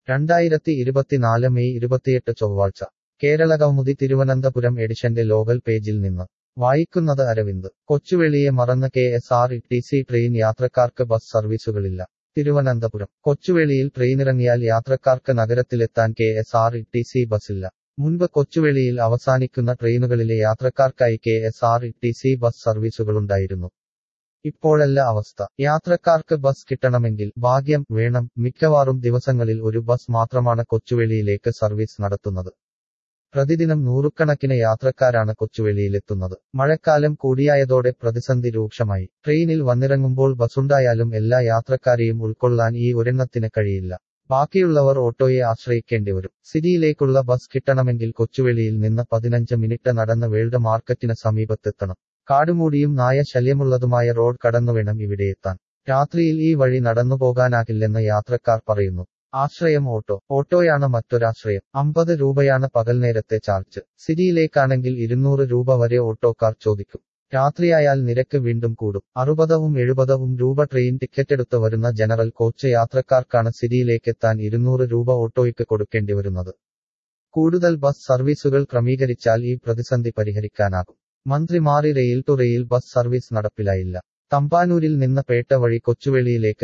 2024 May 28 ചൊവ്വാഴ്ച കേരള കൗമുദി തിരുവനന്തപുരം എഡിഷന്റെ local പേജിൽ നിന്ന് വായിക്കുന്നത് അരവിന്ദ്. കൊച്ചുവേളിയെ മറന്ന് KSRTC ട്രെയിൻ യാത്രക്കാർക്ക് ബസ് സർവീസുകളില്ല. തിരുവനന്തപുരം. കൊച്ചുവേളിയിൽ ട്രെയിനിറങ്ങിയാൽ യാത്രക്കാർക്ക് നഗരത്തിലെത്താൻ KSRTC ബസ്സില്ല. മുൻപ് കൊച്ചുവേളിയിൽ അവസാനിക്കുന്ന ട്രെയിനുകളിലെ യാത്രക്കാർക്കായി KSRTC ബസ് സർവീസുകളുണ്ടായിരുന്നു. ഇപ്പോഴല്ല അവസ്ഥ. യാത്രക്കാർക്ക് ബസ് കിട്ടണമെങ്കിൽ ഭാഗ്യം വേണം. മിക്കവാറും ദിവസങ്ങളിൽ ഒരു ബസ് മാത്രമാണ് കൊച്ചുവേളിയിലേക്ക് സർവീസ് നടത്തുന്നത്. പ്രതിദിനം നൂറുകണക്കിന് യാത്രക്കാരാണ് കൊച്ചുവേളിയിലെത്തുന്നത്. മഴക്കാലം കൂടിയായതോടെ പ്രതിസന്ധി രൂക്ഷമായി. ട്രെയിനിൽ വന്നിറങ്ങുമ്പോൾ ബസ്സുണ്ടായാലും എല്ലാ യാത്രക്കാരെയും ഉൾക്കൊള്ളാൻ ഈ ഒരെണ്ണത്തിന് കഴിയില്ല. ബാക്കിയുള്ളവർ ഓട്ടോയെ ആശ്രയിക്കേണ്ടിവരും. സിറ്റിയിലേക്കുള്ള ബസ് കിട്ടണമെങ്കിൽ കൊച്ചുവേളിയിൽ നിന്ന് 15 മിനിറ്റ് നടന്ന് വേൾഡ് മാർക്കറ്റിന് സമീപത്തെത്തണം. കാടുമൂടിയും നായ ശല്യമുള്ളതുമായ റോഡ് കടന്നുവേണം ഇവിടെയെത്താൻ. രാത്രിയിൽ ഈ വഴി നടന്നുപോകാനാകില്ലെന്ന് യാത്രക്കാർ പറയുന്നു. ആശ്രയം ഓട്ടോയാണ് മറ്റൊരാശ്രയം. 50 രൂപയാണ് പകൽനേരത്തെ ചാർജ്. സിറ്റിയിലേക്കാണെങ്കിൽ 200 രൂപ വരെ ഓട്ടോക്കാർ ചോദിക്കും. രാത്രിയായാൽ നിരക്ക് വീണ്ടും കൂടും. 60ഉം 70ഉം രൂപ ട്രെയിൻ ടിക്കറ്റെടുത്ത് വരുന്ന ജനറൽ കോച്ച് യാത്രക്കാർക്കാണ് സിറ്റിയിലേക്കെത്താൻ 200 രൂപ ഓട്ടോയ്ക്ക് കൊടുക്കേണ്ടിവരുന്നത്. കൂടുതൽ ബസ് സർവീസുകൾ ക്രമീകരിച്ചാൽ ഈ പ്രതിസന്ധി പരിഹരിക്കാനാകും. മന്ത്രി മാറി rail to rail bus service നടപ്പിലായില്ല. തമ്പാനൂരിൽ നിന്ന് പേട്ട വഴി കൊച്ചുവേളിയിലേക്ക്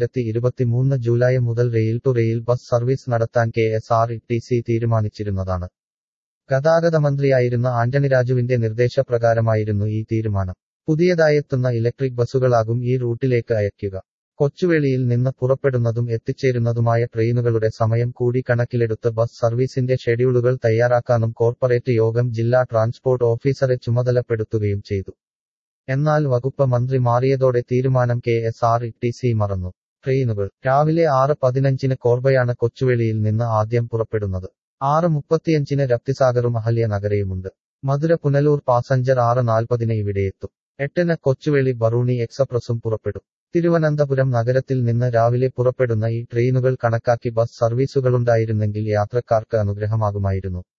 2023 ജൂലൈ മുതൽ rail to rail bus service നടത്താൻ KSRTC തീരുമാനിച്ചിരുന്നതാണ്. ഗതാഗത മന്ത്രിയായിരുന്ന ആന്റണി രാജുവിന്റെ നിർദ്ദേശപ്രകാരമായിരുന്നു ഈ തീരുമാനം. പുതിയതായെത്തുന്ന ഇലക്ട്രിക് ബസ്സുകളാകും ഈ റൂട്ടിലേക്ക് അയക്കുക. കൊച്ചുവേളിയിൽ നിന്ന് പുറപ്പെടുന്നതും എത്തിച്ചേരുന്നതുമായ ട്രെയിനുകളുടെ സമയം കൂടി കണക്കിലെടുത്ത് ബസ് സർവീസിന്റെ ഷെഡ്യൂളുകൾ തയ്യാറാക്കാനും കോർപ്പറേറ്റ് യോഗം ജില്ലാ ട്രാൻസ്പോർട്ട് ഓഫീസറെ ചുമതലപ്പെടുത്തുകയും ചെയ്തു. എന്നാൽ വകുപ്പ് മന്ത്രി മാറിയതോടെ തീരുമാനം KSRTC മറന്നു. ട്രെയിനുകൾ രാവിലെ 6:15 കോർബയാണ് കൊച്ചുവേളിയിൽ നിന്ന് ആദ്യം പുറപ്പെടുന്നത്. 6:35 രപ്തിസാഗറും അഹല്യ നഗരയുമുണ്ട്. മധുര പുനലൂർ പാസഞ്ചർ 6:40 ഇവിടെയെത്തും. 8 കൊച്ചുവേളി ബറൂണി എക്സ്പ്രസും പുറപ്പെടും. തിരുവനന്തപുരം നഗരത്തിൽ നിന്ന് രാവിലെ പുറപ്പെടുന്ന ഈ ട്രെയിനുകൾ കണക്കാക്കി ബസ് സർവീസുകളുണ്ടായിരുന്നെങ്കിൽ യാത്രക്കാർക്ക് അനുഗ്രഹമാകുമായിരുന്നു.